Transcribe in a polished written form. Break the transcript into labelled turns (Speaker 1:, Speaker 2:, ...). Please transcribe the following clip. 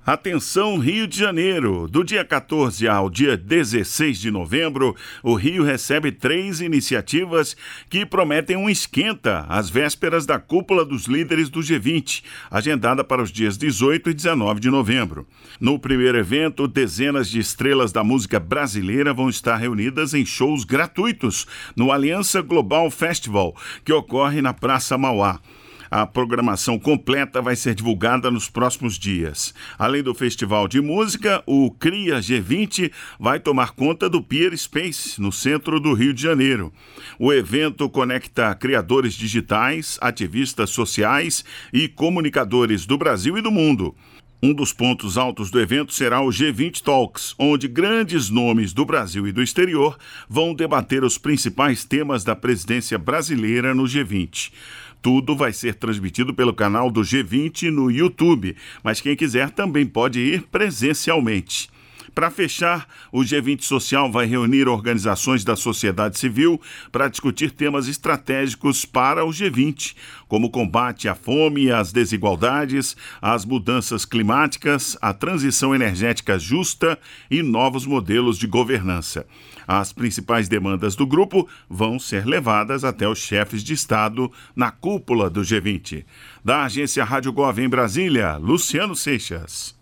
Speaker 1: Atenção, Rio de Janeiro! Do dia 14 ao dia 16 de novembro, o Rio recebe 3 iniciativas que prometem um esquenta às vésperas da cúpula dos líderes do G20, agendada para os dias 18 e 19 de novembro. No primeiro evento, dezenas de estrelas da música brasileira vão estar reunidas em shows gratuitos no Aliança Global Festival, que ocorre na Praça Mauá. A programação completa vai ser divulgada nos próximos dias. Além do festival de música, o CRIA G20 vai tomar conta do Pier Space, no centro do Rio de Janeiro. O evento conecta criadores digitais, ativistas sociais e comunicadores do Brasil e do mundo. Um dos pontos altos do evento será o G20 Talks, onde grandes nomes do Brasil e do exterior vão debater os principais temas da presidência brasileira no G20. Tudo vai ser transmitido pelo canal do G20 no YouTube, mas quem quiser também pode ir presencialmente. Para fechar, o G20 Social vai reunir organizações da sociedade civil para discutir temas estratégicos para o G20, como o combate à fome e às desigualdades, as mudanças climáticas, a transição energética justa e novos modelos de governança. As principais demandas do grupo vão ser levadas até os chefes de Estado na cúpula do G20. Da agência Rádio Gov em Brasília, Luciano Seixas.